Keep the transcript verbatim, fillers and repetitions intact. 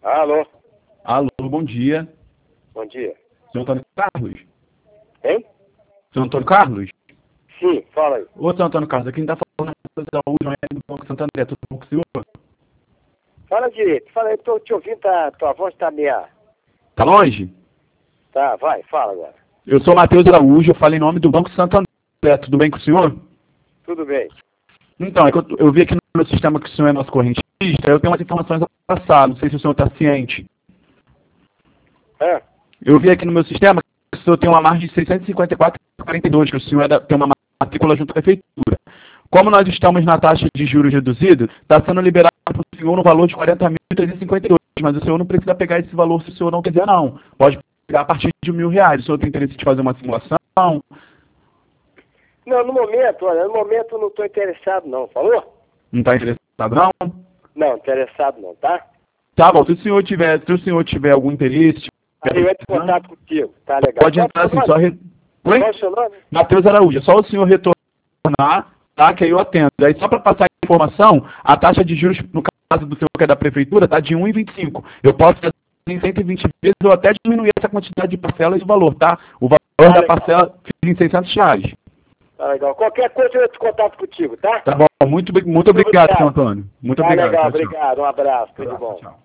Alô? Alô, bom dia. Bom dia. Senhor Antônio Carlos? Hein? Senhor Antônio Carlos? Sim, fala aí. Ô, senhor Antônio Carlos, aqui quem está falando é o Saúde, do Banco Santander. Tudo bom com o senhor? Fala direito. Fala aí, tô te ouvindo, tá, tua voz tá meia... Tá longe? Tá, vai, fala agora. Eu sou Matheus Araújo, eu falo em nome do Banco Santander. Tudo bem com o senhor? Tudo bem. Então, é que eu, eu vi aqui no meu sistema que o senhor é nosso correntista, eu tenho umas informações a passar, não sei se o senhor está ciente. É? Eu vi aqui no meu sistema que o senhor tem uma margem de seiscentos e cinquenta e quatro vírgula quarenta e dois, que o senhor é da, tem uma matrícula junto à prefeitura. Como nós estamos na taxa de juros reduzida, está sendo liberado para o senhor no valor de quarenta mil trezentos e cinquenta e dois, mas o senhor não precisa pegar esse valor se o senhor não quiser, não. Pode pegar a partir de mil reais. O senhor tem interesse de fazer uma simulação? Não, no momento, olha, no momento eu não estou interessado não, falou? Não está interessado, não? Não, interessado não, tá? Tá bom, se o senhor tiver, se o senhor tiver algum interesse... Aí eu entro em contato contigo, tá legal. Pode entrar assim, só... Re... Qual é o seu nome? Matheus Araújo, é só o senhor retornar, tá, que aí eu atendo. Aí só para passar a informação, a taxa de juros, no caso do senhor que é da prefeitura, tá de um vírgula vinte e cinco. Eu posso fazer em cento e vinte vezes ou até diminuir essa quantidade de parcelas e o valor, tá? O valor Tá da legal. parcela fica em seiscentos reais. Tá legal. Qualquer coisa eu entro em contato contigo, tá? Tá bom, muito, muito obrigado, senhor Antônio. Muito Tá obrigado. legal, Tchau, tchau. obrigado. Um abraço, tudo Abraço, bom. tchau.